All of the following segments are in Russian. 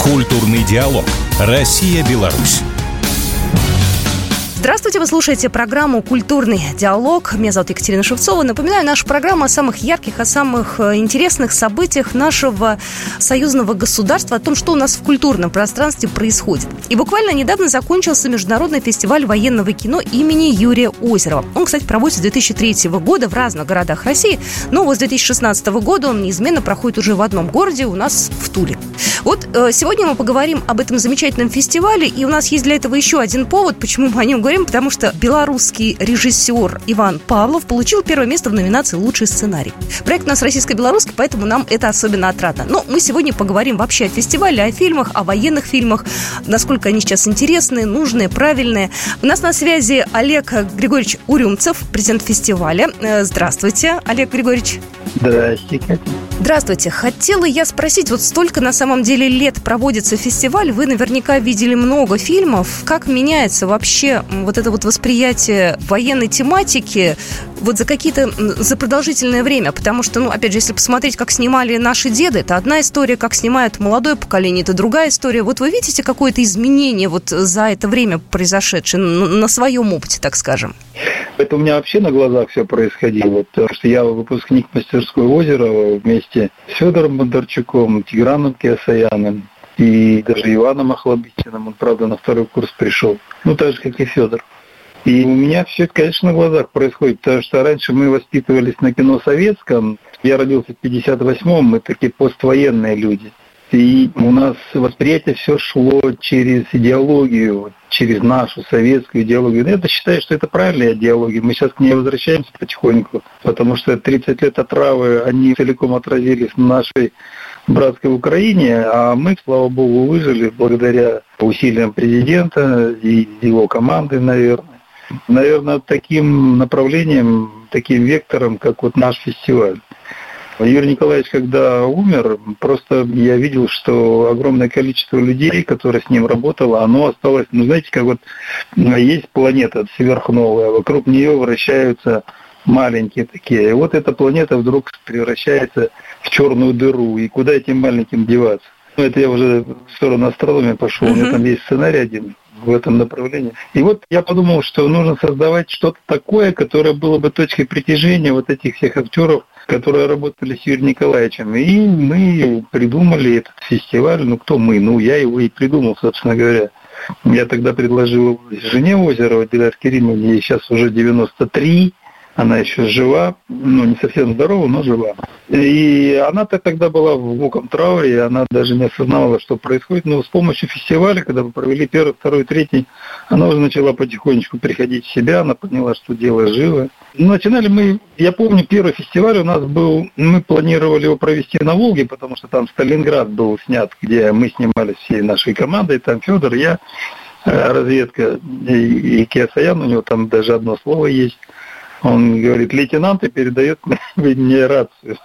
Культурный диалог. Россия-Беларусь. Здравствуйте, вы слушаете программу «Культурный диалог». Меня зовут Екатерина Шевцова. Напоминаю, наша программа о самых ярких, о самых интересных событиях нашего союзного государства, о том, что у нас в культурном пространстве происходит. И буквально недавно закончился международный фестиваль военного кино имени Юрия Озерова. Он, кстати, проводится с 2003 года в разных городах России, но вот с 2016 года он неизменно проходит уже в одном городе, у нас в Туле. Вот сегодня мы поговорим об этом замечательном фестивале, и у нас есть для этого еще один повод, почему мы о нем говорим, потому что белорусский режиссер Иван Павлов получил первое место в номинации «Лучший сценарий». Проект у нас российско-белорусский, поэтому нам это особенно отрадно. Но мы сегодня поговорим вообще о фестивале, о фильмах, о военных фильмах, насколько они сейчас интересные, нужные, правильные. У нас на связи Олег Григорьевич Урюмцев, президент фестиваля. Здравствуйте, Олег Григорьевич. Здравствуйте. Здравствуйте. Хотела я спросить, вот столько на самом деле лет проводится фестиваль, вы наверняка видели много фильмов. Как меняется вообще вот это вот восприятие военной тематики вот за продолжительное время? Потому что, опять же, если посмотреть, как снимали наши деды, это одна история, как снимают молодое поколение, это другая история. Вот вы видите какое-то изменение вот за это время произошедшее на своем опыте, так скажем? Это у меня вообще на глазах все происходило, потому что я выпускник мастерской Озерова вместе с Федором Бондарчуком, Тиграном Кеосаяном и даже Иваном Охлобыстиным. Он, правда, на второй курс пришел. Так же, как и Федор. И у меня все это, конечно, на глазах происходит, потому что раньше мы воспитывались на кино советском. Я родился в 58-м, мы такие поствоенные люди. И у нас восприятие все шло через идеологию, через нашу советскую идеологию. Я считаю, что это правильная идеология. Мы сейчас к ней возвращаемся потихоньку, потому что 30 лет отравы, они целиком отразились на нашей братской Украине, а мы, слава богу, выжили благодаря усилиям президента и его команды, наверное. Наверное, таким направлением, таким вектором, как вот наш фестиваль. Юрий Николаевич, когда умер, просто я видел, что огромное количество людей, которые с ним работало, оно осталось, знаете, как вот есть планета сверхновая, вокруг нее вращаются маленькие такие. И вот эта планета вдруг превращается в черную дыру. И куда этим маленьким деваться? Это я уже в сторону астрономии пошел. У меня там есть сценарий один в этом направлении. И вот я подумал, что нужно создавать что-то такое, которое было бы точкой притяжения вот этих всех актеров, которые работали с Юрием Николаевичем. И мы придумали этот фестиваль. Кто мы? Я его и придумал, собственно говоря. Я тогда предложил жене Озерова, Диляре Кирилловне, ей сейчас уже 93. Она еще жива, не совсем здорова, но жива. И она-то тогда была в глубоком трауре, и она даже не осознавала, что происходит. Но с помощью фестиваля, когда мы провели первый, второй, третий, она уже начала потихонечку приходить в себя, она поняла, что дело живо. Начинали мы, я помню, первый фестиваль у нас был, мы планировали его провести на Волге, потому что там Сталинград был снят, где мы снимались всей нашей командой, там Федор, я, разведка и Кеосаян, у него там даже одно слово есть. Он говорит, лейтенант, и передает мне рацию.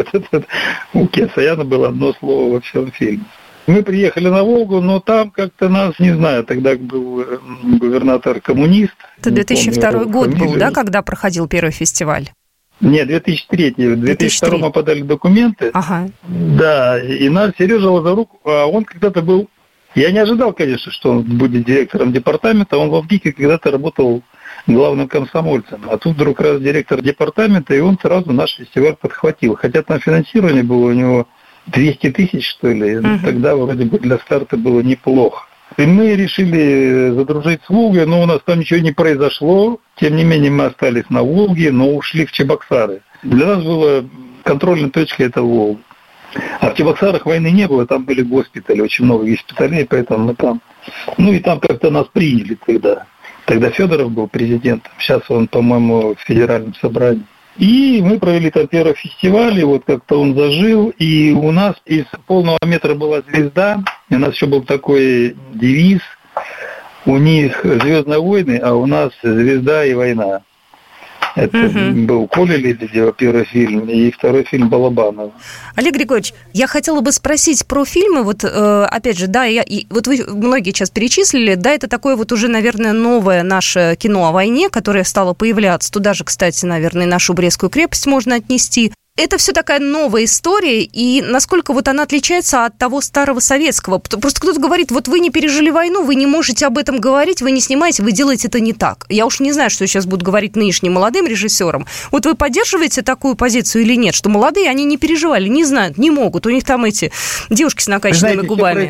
У Кеосаяна было одно слово во всем фильме. Мы приехали на Волгу, но там как-то нас, не знаю, тогда был губернатор-коммунист. Это 2002 год был, да, когда проходил первый фестиваль? Нет, 2003. В 2002 мы подали документы. Ага. Да, и нас Сережа Лазарук, он когда-то был... Я не ожидал, конечно, что он будет директором департамента. Он в Авгике когда-то работал главным комсомольцем. А тут вдруг раз директор департамента, и он сразу наш фестиваль подхватил. Хотя там финансирование было у него 200 тысяч, что ли. Тогда вроде бы для старта было неплохо. И мы решили задружить с Волгой, но у нас там ничего не произошло. Тем не менее, мы остались на Волге, но ушли в Чебоксары. Для нас была контрольной точкой это Волга. А в Чебоксарах войны не было, там были госпитали, очень много госпиталей, поэтому мы там... и там как-то нас приняли тогда. Тогда Федоров был президентом, сейчас он, по-моему, в федеральном собрании. И мы провели там первый фестиваль, и вот как-то он зажил, и у нас из полного метра была звезда, и у нас еще был такой девиз, у них «Звездные войны», а у нас «Звезда и война». Это был Коля Лебедева, первый фильм, и второй фильм Балабанова. Олег Григорьевич, я хотела бы спросить про фильмы. Вот, опять же, да, вот вы многие сейчас перечислили, да, это такое вот уже, наверное, новое наше кино о войне, которое стало появляться. Туда же, кстати, наверное, нашу Брестскую крепость можно отнести. это все такая новая история, и насколько вот она отличается от того старого советского? Просто кто-то говорит, вот вы не пережили войну, вы не можете об этом говорить, вы не снимаете, вы делаете это не так. Я уж не знаю, что сейчас будут говорить нынешним молодым режиссерам. Вот вы поддерживаете такую позицию или нет, что молодые, они не переживали, не знают, не могут, у них там эти девушки с накачанными губами.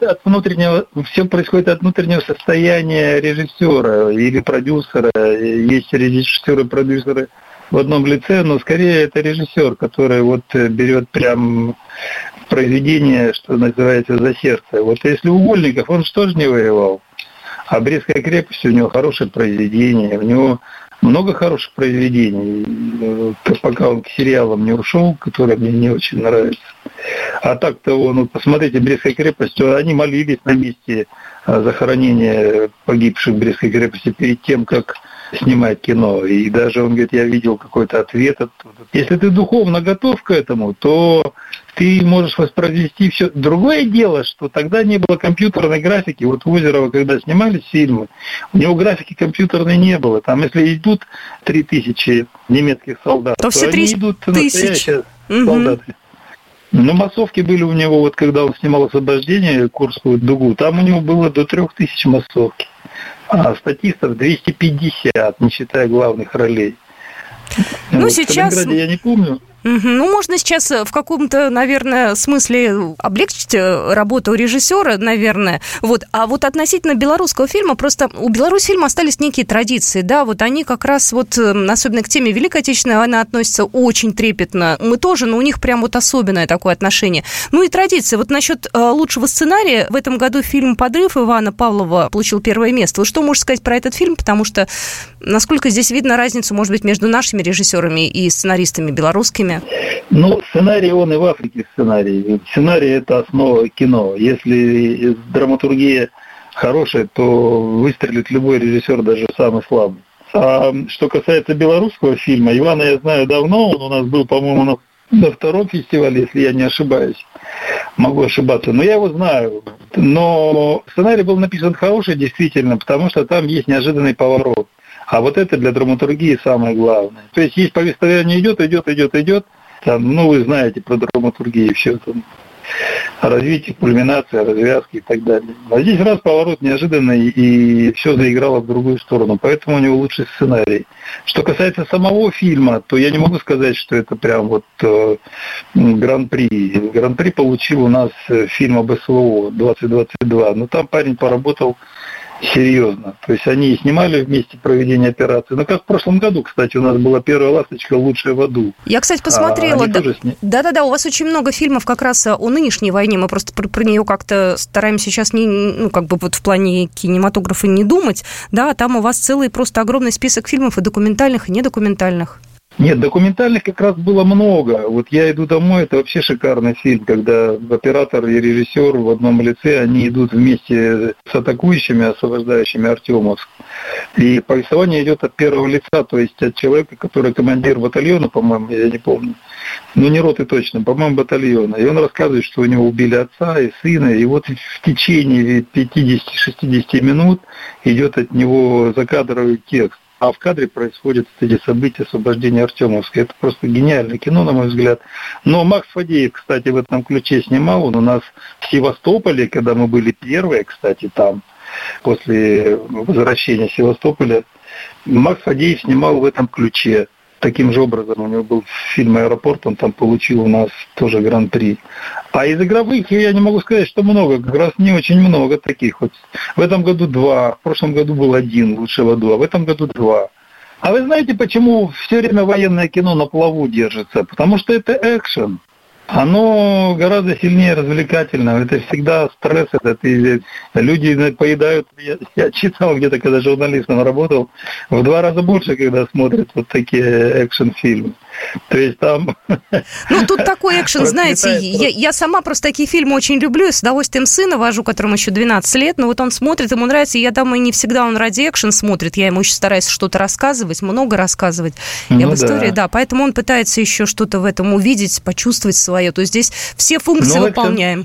Все происходит от внутреннего состояния режиссера или продюсера. Есть режиссеры и продюсеры в одном лице, но скорее это режиссер, который вот берет прям произведение, что называется, за сердце. Вот если Угольников, он же тоже не воевал, а Брестская крепость, у него хорошее произведение, у него много хороших произведений, пока он к сериалам не ушел, которые мне не очень нравятся. А так-то, посмотрите, Брестская крепость, они молились на месте захоронения погибших в Брестской крепости перед тем, как снимать кино. И даже он говорит, я видел какой-то ответ оттуда. Если ты духовно готов к этому, то ты можешь воспроизвести все. Другое дело, что тогда не было компьютерной графики. Вот Озерова, когда снимались фильмы, у него графики компьютерной не было. Там, если идут 3000 немецких солдат, то они идут настоящие солдаты. Но массовки были у него, вот когда он снимал «Освобождение», Курскую дугу, там у него было до 3000 массовки. А статистов 250, не считая главных ролей. Сейчас... В Сталинграде я не помню. Можно сейчас в каком-то, наверное, смысле облегчить работу режиссера, наверное. А вот относительно белорусского фильма, просто у Беларусьфильма остались некие традиции, да, вот они как раз особенно к теме Великой Отечественной войны относятся очень трепетно. Мы тоже, но у них прям особенное такое отношение. И традиции. Вот насчет лучшего сценария, в этом году фильм «Подрыв» Ивана Павлова получил первое место. Вы что можете сказать про этот фильм? Потому что, насколько здесь видно разницу, может быть, между нашими режиссерами и сценаристами белорусскими? Сценарий, он и в Африке сценарий. Сценарий – это основа кино. Если драматургия хорошая, то выстрелит любой режиссер, даже самый слабый. А что касается белорусского фильма, Ивана я знаю давно, он у нас был, по-моему, на втором фестивале, если я не ошибаюсь. Могу ошибаться, но я его знаю. Но сценарий был написан хороший, действительно, потому что там есть неожиданный поворот. А вот это для драматургии самое главное. То есть повествование идет. Там, вы знаете про драматургию, все там. Развитие, кульминация, развязки и так далее. А здесь раз поворот неожиданный, и все заиграло в другую сторону. Поэтому у него лучший сценарий. Что касается самого фильма, то я не могу сказать, что это прям гран-при. Гран-при получил у нас фильм об СВО 2022. Но там парень поработал серьезно. То есть они снимали вместе проведение операции. Как в прошлом году, кстати, у нас была первая «Ласточка», «Лучшая в аду». Я, кстати, посмотрела. Да, у вас очень много фильмов как раз о нынешней войне. Мы просто про нее как-то стараемся сейчас в плане кинематографа не думать. Да, там у вас целый просто огромный список фильмов и документальных, и недокументальных. Нет, документальных как раз было много. «Я иду домой» – это вообще шикарный фильм, когда оператор и режиссер в одном лице, они идут вместе с атакующими, освобождающими Артемовск. И повествование идет от первого лица, то есть от человека, который командир батальона, по-моему, я не помню, не роты точно, по-моему, батальона. И он рассказывает, что у него убили отца и сына, и в течение 50-60 минут идет от него закадровый текст. А в кадре происходят эти события освобождения Артемовска. Это просто гениальное кино, на мой взгляд. Но Макс Фадеев, кстати, в этом ключе снимал. Он у нас в Севастополе, когда мы были первые, кстати, там, после возвращения Севастополя, Макс Фадеев снимал в этом ключе. Таким же образом у него был фильм «Аэропорт», он там получил у нас тоже гран-при. А из игровых я не могу сказать, что много, как раз не очень много таких. В этом году 2, в прошлом году был 1 «Лучший в аду», а в этом году 2. А вы знаете, почему все время военное кино на плаву держится? Потому что это экшен. Оно гораздо сильнее развлекательно. Это всегда стресс. Люди поедают. Я читал где-то, когда журналистом работал, в 2 раза больше, когда смотрят такие экшн-фильмы. То есть там... Тут такой экшен, знаете, я сама просто такие фильмы очень люблю, и с удовольствием сына вожу, которому еще 12 лет, но он смотрит, ему нравится, и я думаю, не всегда он ради экшен смотрит, я ему еще стараюсь что-то рассказывать, много рассказывать и об истории, да, поэтому он пытается еще что-то в этом увидеть, почувствовать свое, то есть здесь все функции выполняем.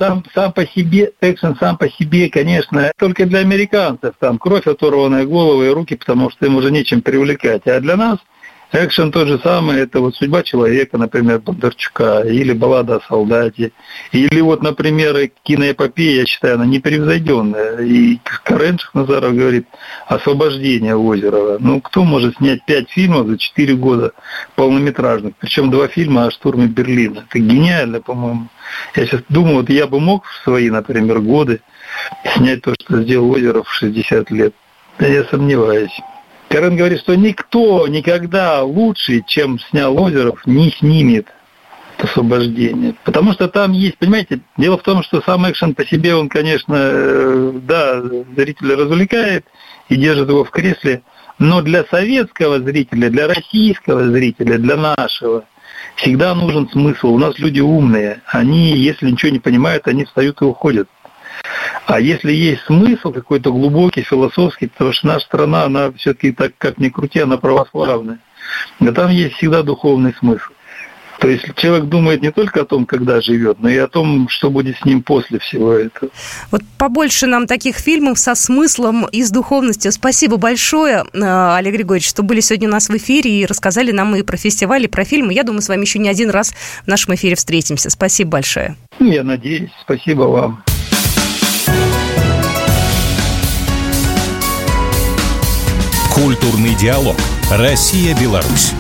Экшен сам по себе, конечно, только для американцев, там кровь, оторванная головы и руки, потому что им уже нечем привлекать, а для нас Экшен тот же самый, это вот «Судьба человека», например, Бондарчука, или «Баллада о солдате», или вот, например, киноэпопея, я считаю, она непревзойденная. И Карен Шахназаров говорит «Освобождение Озерова». Ну, кто может снять 5 фильмов за 4 года полнометражных, причем 2 фильма о штурме Берлина? Это гениально, по-моему. Я сейчас думаю, вот я бы мог в свои, например, годы снять то, что сделал Озеров в 60 лет. Да я сомневаюсь. Карен говорит, что никто никогда лучше, чем снял Озеров, не снимет «Освобождение». Потому что там есть, понимаете, дело в том, что сам экшен по себе, он, конечно, да, зрителя развлекает и держит его в кресле, но для советского зрителя, для российского зрителя, для нашего, всегда нужен смысл. У нас люди умные, они, если ничего не понимают, они встают и уходят. А если есть смысл какой-то глубокий, философский, потому что наша страна, она все-таки, так как ни крути, она православная. Но там есть всегда духовный смысл. То есть человек думает не только о том, когда живет, но и о том, что будет с ним после всего этого. Вот побольше нам таких фильмов со смыслом и с духовностью. Спасибо большое, Олег Григорьевич, что были сегодня у нас в эфире и рассказали нам и про фестиваль, и про фильмы. Я думаю, с вами еще не один раз в нашем эфире встретимся. Спасибо большое. Я надеюсь. Спасибо вам. Культурный диалог. Россия-Беларусь.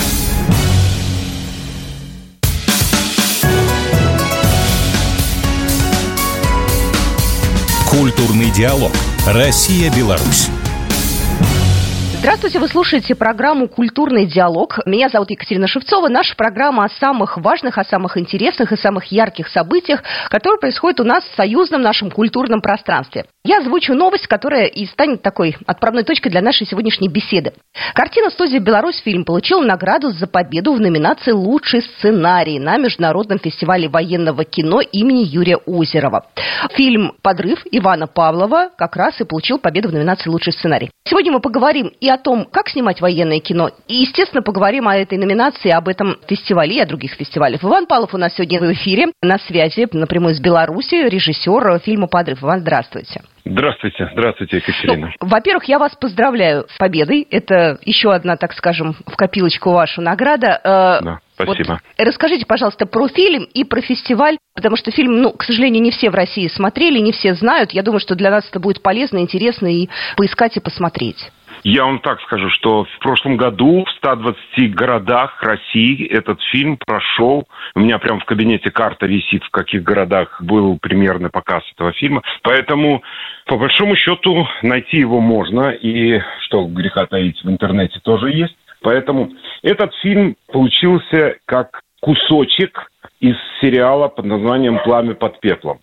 Культурный диалог. Россия-Беларусь. Здравствуйте, вы слушаете программу «Культурный диалог». Меня зовут Екатерина Шевцова. Наша программа о самых важных, о самых интересных и самых ярких событиях, которые происходят у нас в союзном нашем культурном пространстве. Я озвучу новость, которая и станет такой отправной точкой для нашей сегодняшней беседы. Картина студии «Беларусьфильм» получила награду за победу в номинации «Лучший сценарий» на Международном фестивале военного кино имени Юрия Озерова. Фильм «Подрыв» Ивана Павлова как раз и получил победу в номинации «Лучший сценарий». Сегодня мы поговорим и о том, как снимать военное кино, и, естественно, поговорим о этой номинации, об этом фестивале и о других фестивалях. Иван Павлов у нас сегодня в эфире, на связи напрямую с Беларусью, режиссер фильма «Подрыв». Иван, здравствуйте. Здравствуйте, Екатерина. Во-первых, я вас поздравляю с победой. Это еще одна, так скажем, в копилочку вашу награда. Да, спасибо. Вот расскажите, пожалуйста, про фильм и про фестиваль, потому что фильм, к сожалению, не все в России смотрели, не все знают. Я думаю, что для нас это будет полезно, интересно и поискать и посмотреть. Я вам так скажу, что в прошлом году в 120 городах России этот фильм прошел. У меня прямо в кабинете карта висит, в каких городах был примерный показ этого фильма. Поэтому, по большому счету, найти его можно. И, что греха таить, в интернете тоже есть. Поэтому этот фильм получился как кусочек из сериала под названием «Пламя под пеплом».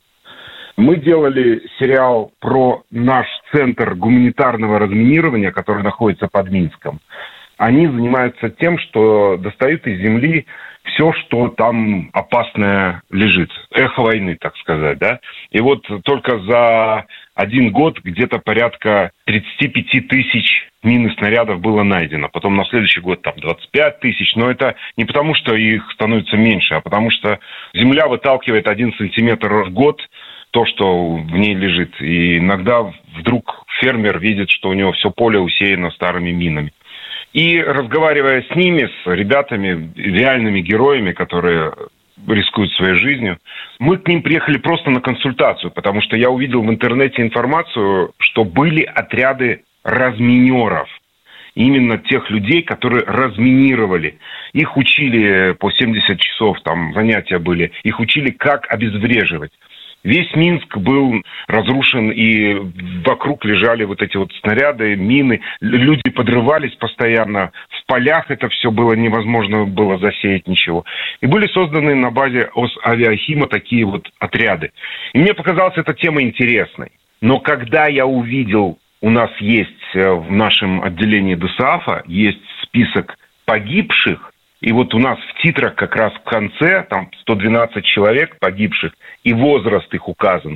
Мы делали сериал про наш центр гуманитарного разминирования, который находится под Минском. Они занимаются тем, что достают из земли все, что там опасное лежит. Эхо войны, так сказать, да. И вот только за 1 год где-то порядка 35 тысяч мин и снарядов было найдено. Потом на следующий год там 25 тысяч. Но это не потому, что их становится меньше, а потому что земля выталкивает 1 сантиметр в год то, что в ней лежит. И иногда вдруг фермер видит, что у него все поле усеяно старыми минами. И разговаривая с ними, с ребятами, реальными героями, которые рискуют своей жизнью, мы к ним приехали просто на консультацию, потому что я увидел в интернете информацию, что были отряды разминеров. Именно тех людей, которые разминировали. Их учили по 70 часов, там занятия были, их учили, как обезвреживать. Весь Минск был разрушен, и вокруг лежали вот эти вот снаряды, мины. Люди подрывались постоянно. В полях это все было невозможно было засеять ничего. И были созданы на базе Осавиахима такие вот отряды. И мне показалась эта тема интересной. Но когда я увидел, у нас есть в нашем отделении ДОСААФа есть список погибших, и вот у нас в титрах как раз в конце, там 112 человек погибших, и возраст их указан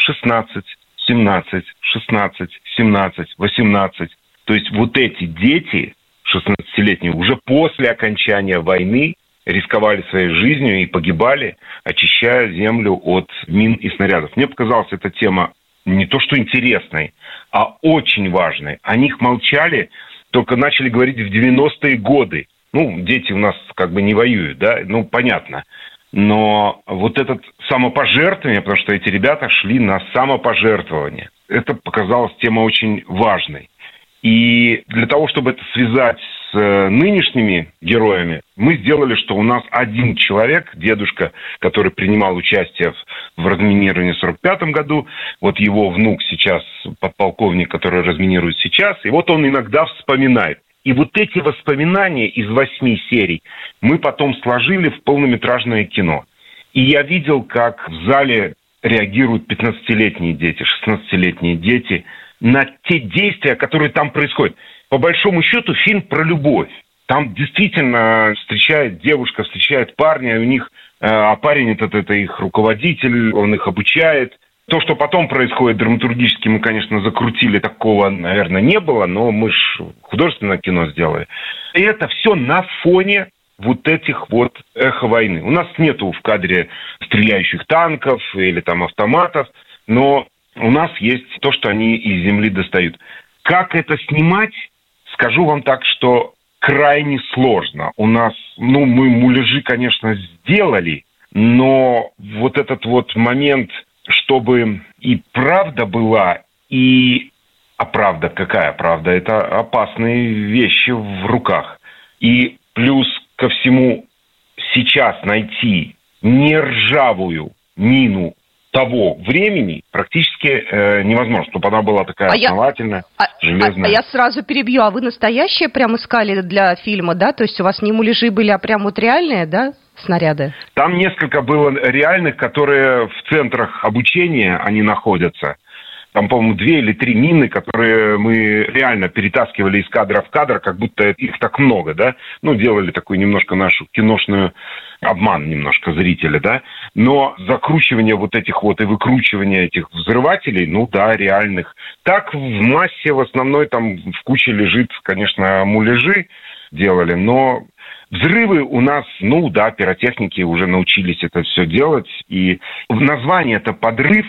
16, 17, 16, 17, 18. То есть вот эти дети, 16-летние, уже после окончания войны рисковали своей жизнью и погибали, очищая землю от мин и снарядов. Мне показалась эта тема не то что интересной, а очень важной. О них молчали, только начали говорить в 90-е годы. дети у нас как бы не воюют, да, понятно. Но вот это самопожертвование, потому что эти ребята шли на самопожертвование, это показалась тема очень важной. И для того, чтобы это связать с нынешними героями, мы сделали, что у нас один человек, дедушка, который принимал участие в разминировании в 1945 году, вот его внук сейчас, подполковник, который разминирует сейчас, и вот он иногда вспоминает. И вот эти воспоминания из 8 серий мы потом сложили в полнометражное кино. И я видел, как в зале реагируют 15-летние дети, 16-летние дети на те действия, которые там происходят. По большому счету фильм про любовь. Там действительно девушка встречает парня, и у них, а парень это их руководитель, он их обучает. То, что потом происходит драматургически, мы, конечно, закрутили, такого, наверное, не было, но мы же художественное кино сделали. И это все на фоне вот этих вот эхо войны. У нас нету в кадре стреляющих танков или там автоматов, но у нас есть то, что они из земли достают. Как это снимать, скажу вам так, что крайне сложно. У нас, мы муляжи, конечно, сделали, но вот этот вот момент, чтобы и правда была, а правда какая правда? Это опасные вещи в руках. И плюс ко всему сейчас найти нержавую мину того времени практически невозможно, чтобы она была такая основательная, железная. Я сразу перебью. А вы настоящие прям искали для фильма, да? То есть у вас не муляжи были, а прям вот реальные, да, снаряды? Там несколько было реальных, которые в центрах обучения они находятся. Там, по-моему, 2 или 3 мины, которые мы реально перетаскивали из кадра в кадр, как будто их так много, да? Делали такой немножко нашу киношную обман немножко зрителя, да? Но закручивание вот этих вот и выкручивание этих взрывателей, реальных. Так в массе в основной там в куче лежит, конечно, муляжи делали, но взрывы у нас, пиротехники уже научились это все делать. И название это «Подрыв».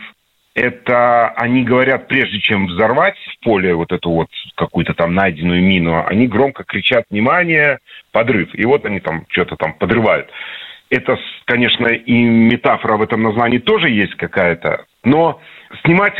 Это они говорят, прежде чем взорвать в поле вот эту вот какую-то там найденную мину, они громко кричат «Внимание! Подрыв!» И вот они там что-то там подрывают. Это, конечно, и метафора в этом названии тоже есть какая-то. Но снимать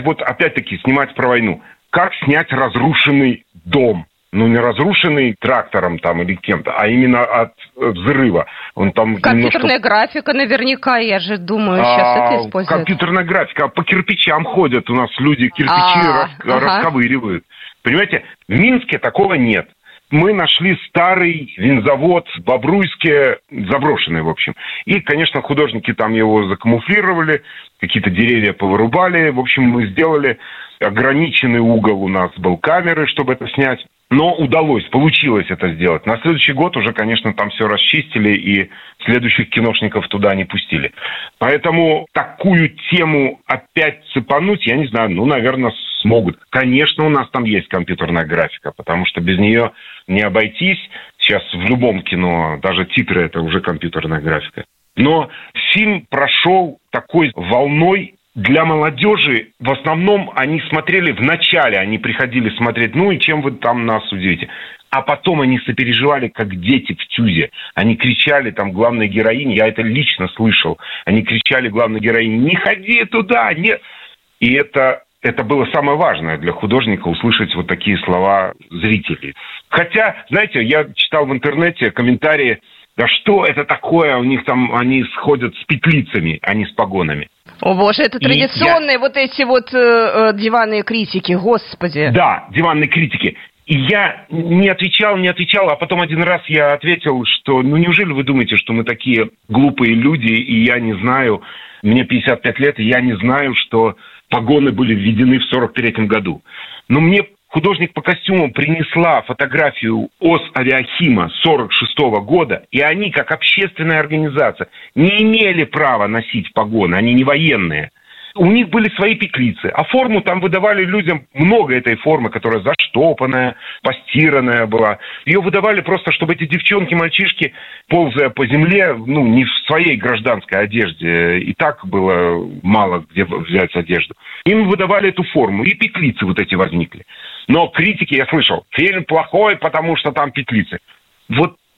про войну. Как снять разрушенный дом? Не разрушенный трактором там или кем-то, а именно от взрыва. Он там компьютерная графика наверняка, я же думаю, сейчас это используют. Компьютерная графика. По кирпичам ходят у нас люди, кирпичи расковыривают. Понимаете, в Минске такого нет. Мы нашли старый винзавод в Бобруйске, заброшенный, в общем. И, конечно, художники там его закамуфлировали, какие-то деревья повырубали. В общем, мы сделали ограниченный угол, у нас был камеры, чтобы это снять. Но получилось это сделать. На следующий год уже, конечно, там все расчистили и следующих киношников туда не пустили. Поэтому такую тему опять цепануть, я не знаю, наверное, смогут. Конечно, у нас там есть компьютерная графика, потому что без нее не обойтись. Сейчас в любом кино, даже титры, это уже компьютерная графика. Но фильм прошел такой волной. Для молодежи в основном они смотрели вначале, они приходили смотреть, и чем вы там нас удивите. А потом они сопереживали, как дети в ТЮЗе. Они кричали там главной героине, я это лично слышал, они кричали главной героине: «Не ходи туда, нет!» И это было самое важное для художника, услышать вот такие слова зрителей. Хотя, знаете, я читал в интернете комментарии: да что это такое, у них там они сходят с петлицами, а не с погонами. О боже, это традиционные эти диванные критики, господи. Да, диванные критики. И я не отвечал, а потом один раз я ответил, что неужели вы думаете, что мы такие глупые люди, и я не знаю, мне 55 лет, и я не знаю, что погоны были введены в 1943 году. Но мне художник по костюмам принесла фотографию ОС Авиахима 1946 года, и они, как общественная организация, не имели права носить погоны, они не военные. У них были свои петлицы, а форму там выдавали людям, много этой формы, которая заштопанная, постиранная была. Ее выдавали просто, чтобы эти девчонки, мальчишки, ползая по земле, не в своей гражданской одежде, и так было мало где взять одежду. Им выдавали эту форму, и петлицы вот эти возникли. Но критики, я слышал, фильм плохой, потому что там петлицы. Вот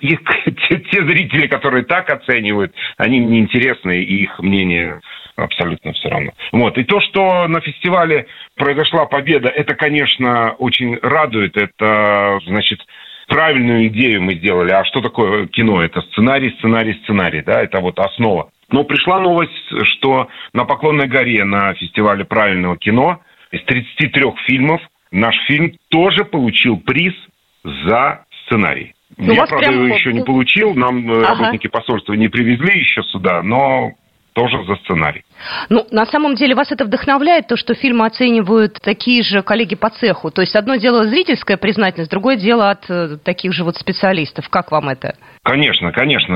их, те зрители, которые так оценивают, они неинтересны, и их мнение абсолютно все равно. Вот. И то, что на фестивале произошла победа, это, конечно, очень радует. Это, значит, правильную идею мы сделали. А что такое кино? Это сценарий, да, это вот основа. Но пришла новость, что на Поклонной горе на фестивале правильного кино из 33 фильмов наш фильм тоже получил приз за сценарий. Я, правда, его еще не получил, нам работники посольства не привезли еще сюда, но тоже за сценарий. Ну, на самом деле вас это вдохновляет, то, что фильмы оценивают такие же коллеги по цеху. То есть одно дело зрительская признательность, другое дело от таких же вот специалистов. Как вам это? Конечно.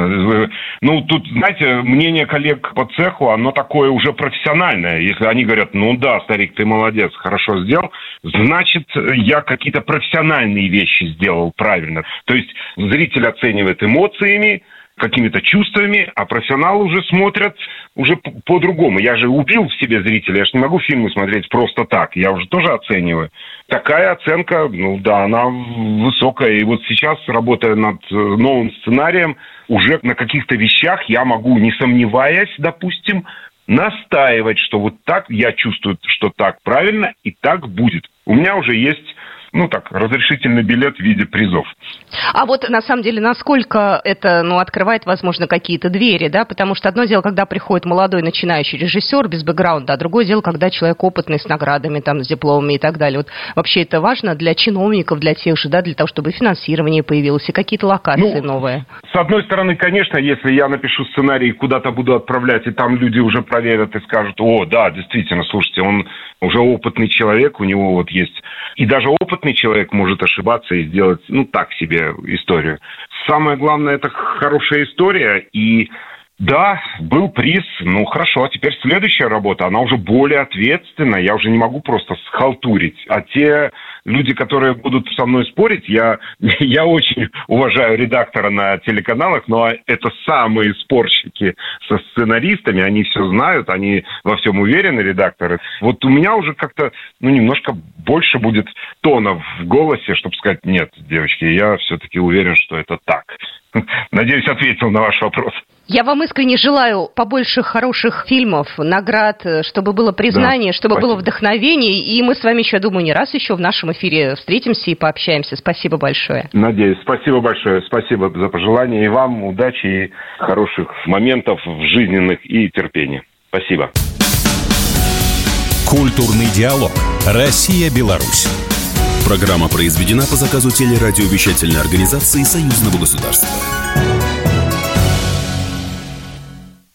Ну, тут, знаете, мнение коллег по цеху, оно такое уже профессиональное. Если они говорят, ну да, старик, ты молодец, хорошо сделал, значит, я какие-то профессиональные вещи сделал правильно. То есть зритель оценивает эмоциями, какими-то чувствами, а профессионалы уже смотрят уже по-другому. Я же убил в себе зрителя, я же не могу фильмы смотреть просто так, я уже тоже оцениваю. Такая оценка, ну да, она высокая. И вот сейчас, работая над новым сценарием, уже на каких-то вещах я могу, не сомневаясь, допустим, настаивать, что вот так я чувствую, что так правильно и так будет. У меня уже есть разрешительный билет в виде призов. А вот, на самом деле, насколько это, открывает, возможно, какие-то двери, да? Потому что одно дело, когда приходит молодой начинающий режиссер без бэкграунда, а другое дело, когда человек опытный, с наградами, с дипломами и так далее. Вот вообще это важно для чиновников, для тех же, да, для того, чтобы финансирование появилось и какие-то локации новые. С одной стороны, конечно, если я напишу сценарий, куда-то буду отправлять, и там люди уже проверят и скажут, о, да, действительно, слушайте, он уже опытный человек, у него вот есть... И даже опытный человек может ошибаться и сделать, так себе историю. Самое главное, это хорошая история. И да, был приз, хорошо, а теперь следующая работа, она уже более ответственная, я уже не могу просто схалтурить. А те люди, которые будут со мной спорить, я очень уважаю редактора на телеканалах, но это самые спорщики со сценаристами, они все знают, они во всем уверены, редакторы. Вот у меня уже как-то, немножко больше будет тона в голосе, чтобы сказать, нет, девочки, я все-таки уверен, что это так. Надеюсь, ответил на ваш вопрос. Я вам искренне желаю побольше хороших фильмов, наград, чтобы было признание, чтобы спасибо. Было вдохновение. И мы с вами еще, я думаю, не раз еще в нашем эфире встретимся и пообщаемся. Спасибо большое. Надеюсь. Спасибо большое. Спасибо за пожелания. И вам удачи и хороших моментов жизненных и терпения. Спасибо. Культурный диалог. Россия-Беларусь. Программа произведена по заказу телерадиовещательной организации Союзного государства.